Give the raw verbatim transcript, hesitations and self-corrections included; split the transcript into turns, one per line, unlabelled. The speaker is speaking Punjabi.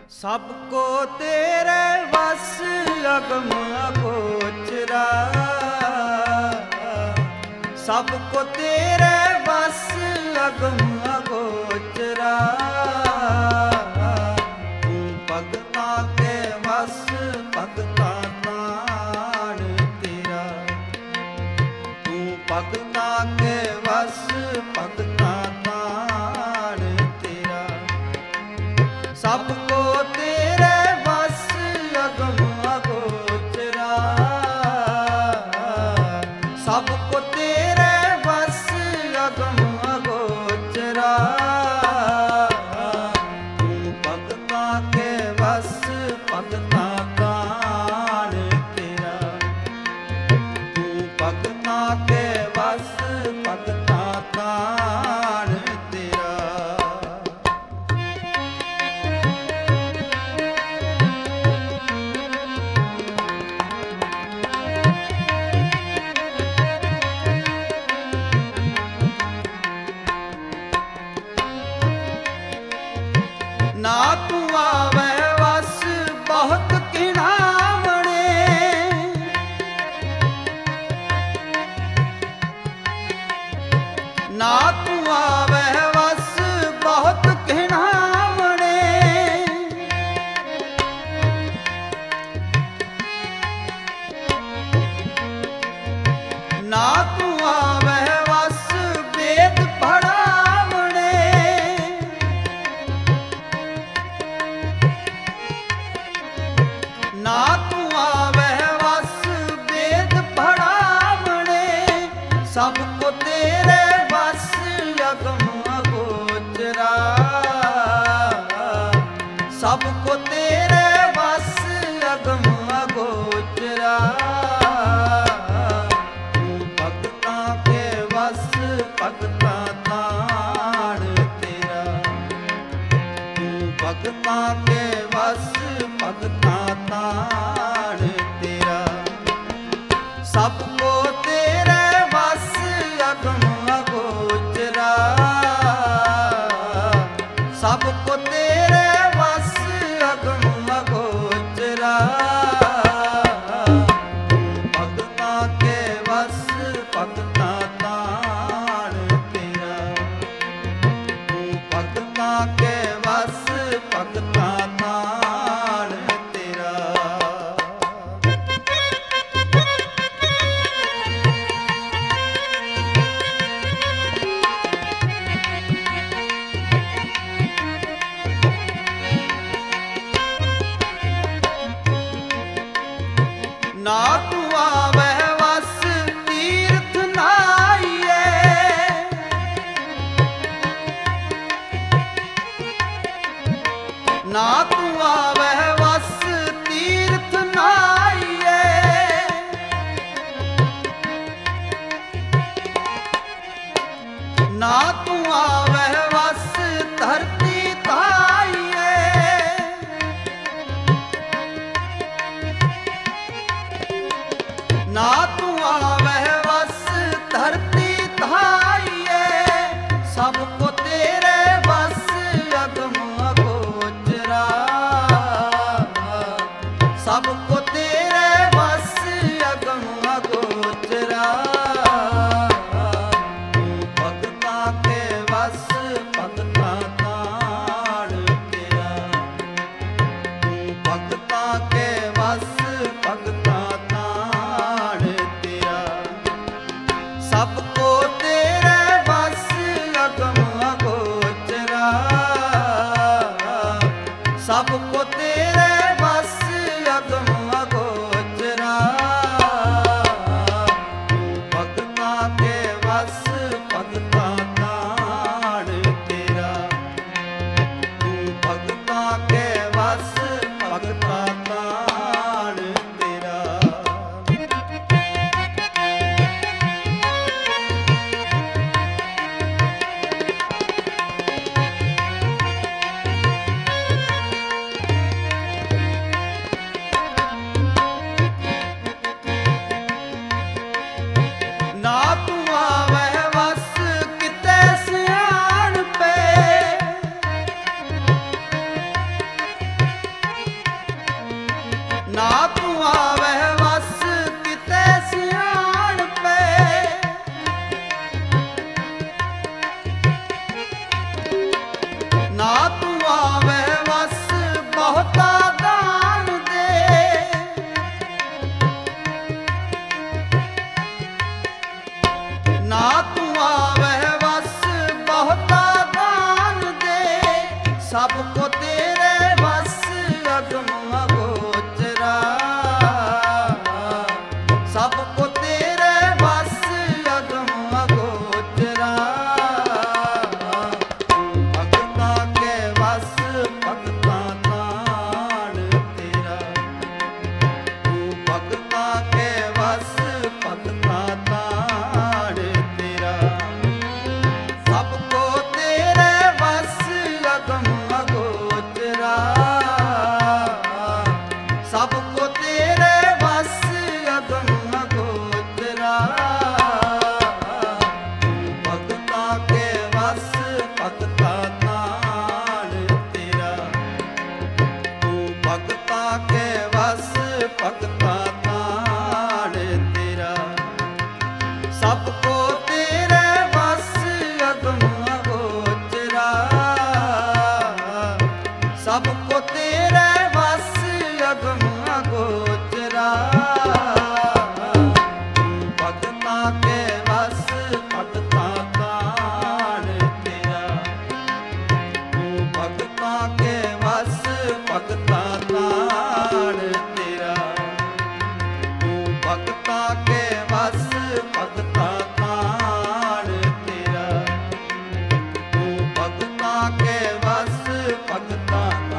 ਸਭ ਕੋ ਤੇਰੇ ਵਸ ਅਗਮ ਅਗੋਚਰਾ, ਸਭ ਕੋ ਤੇਰੇ ਵਸ ਅਗਮ ਅਗੋਚਰਾ। ਤੂੰ ਭਗਤਾਂ ਕੇ ਵਸ ਭਗਤਾਂ ਤਾਣ ਤੇਰਾ, ਤੂੰ ਭਗਤਾਂ ਕੇ ਵਸ ਭਗਤਾਂ ਤਾਣ ਤੇਰਾ। ਸਭ ਕੋ ਤੇਰੇ ਵਸ ਅਗਮ ਅਗੋਚਰਾ, ਸਭ ਕੋ ਤੇਰੇ ਵਸ ਅਗਮ ਅਗੋਚਰਾ। ਤੂੰ ਭਗਤਾਂ ਕੇ ਵਸ ਭਗਤਾਂ ਤਾਣ ਤੇਰਾ, ਤੂੰ ਭਗਤਾਂ ਕੇ ਵਸ ਭਗਤਾਂ ਤਾਣ ਤੇਰਾ। ਨਾ ਤੂੰ ਆਵੇ ਵਸ ਬਹੁਤ ਕਿਣਾਵਣੇ, ਨਾ ਤੂੰ ਆਵੇ ਵਸ ਬਹੁਤ ਕਿਣਾਵਣੇ। ਨਾ ਤੂੰ ਆਵੇ ਵਸ ਵੇਦ ਪੜਾਵਣੇ, ਨਾ ਤੂੰ ਆਵੇ ਵਸ ਵੇਦ ਪੜਾਵਣੇ। ਸਭ ਕੋ ਤੇਰੇ ਵਸ ਅਗਮ ਅਗੋਚਰਾ, ਸਭ ਕੋ ਤੇਰੇ ਵਸ ਅਗਮ ਅਗੋਚਰਾ। ਤੂੰ ਭਗਤਾਂ ਕੇ ਵਸ ਭਗਤਾਂ ਤਾਣ ਤੇਰਾ, ਤੂੰ ਭਗਤਾਂ ਕੇ ਵਸ ਭਗਤਾਂ ਤਾਣ ਤੇਰਾ। ਸਭ ਕੋ ਤੇਰੇ ਵਸ ਅਗਮ ਅਗੋਚਰਾ, ਸਭ ਕੋ ਤੇਰੇ ਵਸ ਅਗਮ ਅਗੋਚਰਾ। ਤੂੰ ਭਗਤਾਂ ਕੇ ਵਸ ਭਗਤਾਂ ਤਾਣ ਤੇਰਾ, ਤੂੰ ਭਗਤਾਂ ਕੇ ਵਸ ਭਗਤਾਂ ਤਾਣ ਤੇਰਾ। ਨਾ ਤੂੰ ਆਵੇ ਵਸ ਤੀਰਥ ਨਾਈਏ, ਨਾ ਤੂੰ ਆਵੇ ਵਸ ਤੀਰਥ ਨਾਈਏ। ਨਾ ਤੂੰ ਆਵੇ ਵਸ ਧਰਤੀ ਧਾਈਏ, ਨਾ ਤੂੰ ਆਵੇ ਵਸ ਧਰਤੀ ਧਾਈਏ। ਸਭ ਕੋ ਤੇਰੇ ਵਸ ਅਗਮ ਅਗੋਚਰਾ, ਸਭ ਕੋ ਤੇਰੇ ਵਸ ਅਗਮ ਅਗੋਚਰਾ। ਤੂੰ ਭਗਤਾਂ ਕੇ ਵਸ ਭਗਤਾਂ ਤਾਣ ਤੇਰਾ, ਤੂੰ ਭਗਤਾਂ ਕੇ ਵਸ ਭਗਤਾਂ ਤਾਣ ਤੇਰਾ। ਸਭ ਕੋ ਤੇਰੇ ਵਸ ਅਗਮ ਅਗੋਚਰਾ, ਸਭ ਕੋ ਤੇਰੇ ਵਸ ਅਗਮ ਅਗੋਚਰਾ। ਤੂੰ ਭਗਤਾਂ ਕੇ ਵਸ ਭਗਤਾਂ ਤਾਣ ਤੇਰਾ, ਤੂੰ ਭਗਤਾਂ ਕੇ ਵਸ ਭਗਤਾਂ ਤਾਣ ਤੇਰਾ। ਨਾ ਤੂੰ ਆਵੇ ਵਸ ਕਿਤੇ ਸਿਆਣ ਪਏ, ਨਾ ਤੂੰ ਆਵੇ ਵਸ ਬਹੁਤਾ ਦਾਨ ਦੇ, ਨਾ ਤੂੰ ਆਵੇ ਵਸ ਬਹੁਤਾ ਦਾਨ ਦੇ, ਸਭ ਕੋ ਤੇਰੇ ਵਸ ਅਗਮ ਅਗੋਚਰਾ, ਸਭ ਕੋ ਤੇਰੇ ਵਸ ਅਗਮ ਅਗੋਚਰਾ, ਭਗਤਾਂ ਕੇ ਵਸ ਭਗਤਾਂ ਤਾਣ ਤੇਰਾ, ਤੂੰ ਭਗਤਾਂ ਕੇ ਵਸ ਭਗਤਾਂ ਤਾਣ ਤੇਰਾ, ਸਭ ਕੋ ਤੇਰੇ ਵਸ ਅਗਮ ਅਗੋਚਰਾ, ਸਭ ਕੋ ਤੇਰੇ ਵਸ ਅਗਮ ਅਗੋਚਰਾ, ਭਗਤਾਂ ਕੇ ਵਸ ਭਗਤਾਂ ਤਾਣ ਤੇਰਾ, ਤੂੰ ਭਗਤਾਂ ਕੇ ਵਸ ਭਗਤਾਂ ਤਾਣ ਤੇਰਾ, ਸਭ ਕੋ ਤੇਰੇ ਵਸ ਅਗਮ ਅਗੋਚਰਾ, ਸਭ ਕੋ ਤੇਰੇ ਵਸ ਅਗਮ ਅਗੋਚਰਾ, ਤੂੰ ਭਗਤਾਂ ਕੇ ਵਸ ਭਗਤਾਂ ਤਾਣ ਤੇਰਾ, ਤੂੰ ਭਗਤਾਂ ਕੇ ਵਸ ਭਗਤਾਂ ਤਾਣ ਤੇਰਾ, ਤੂੰ ਭਗਤਾਂ ਕੇ ਵਸ ਭਗਤਾਂ ਤਾਣ ਤੇਰਾ, ਤੂੰ ਭਗਤਾਂ ਕੇ ਵਸ ਭਗਤਾਂ